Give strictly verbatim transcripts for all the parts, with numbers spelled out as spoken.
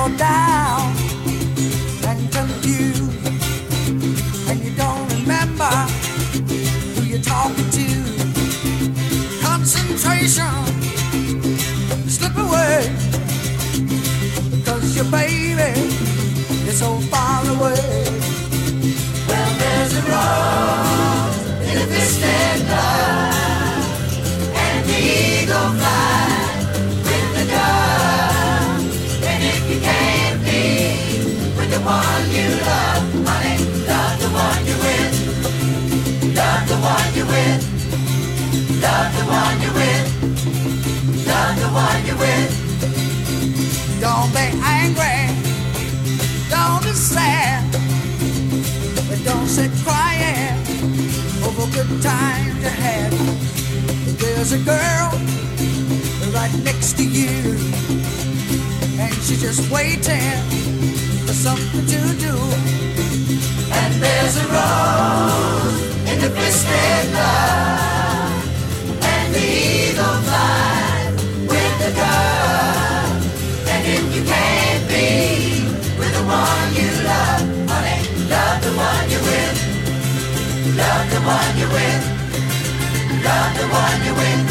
you're down and confused, and you don't remember who you're talking to. Concentration slip away, because your baby is so far away. Well, there's a rose in a twisted love, and the eagle flies with the dove. And if you can't be with the one you love, honey, love the one you're with. Love the one you're with. Love the one you're with. Love the one you're with. Don't be angry, don't be sad, but don't sit crying over good times you had. There's a girl right next to you, and she's just waiting for something to do. And there's a rose in the twisted love, and the eagle flies with the dove. And if you can't be with the one you love, honey, love the one you're with. Love the one you're with. Love the one you're with.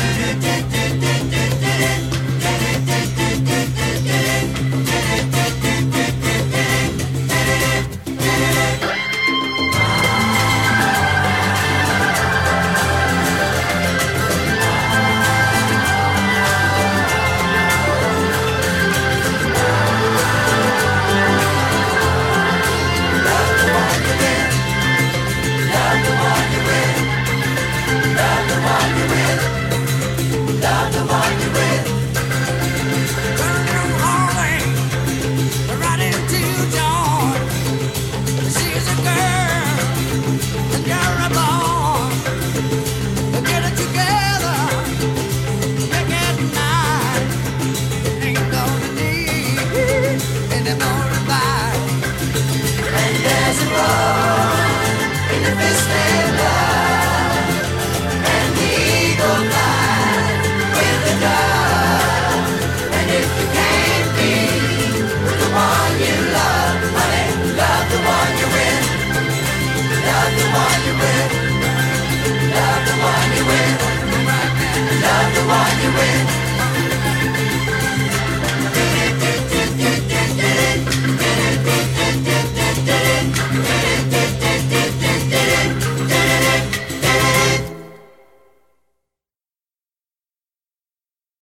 Love the one you with.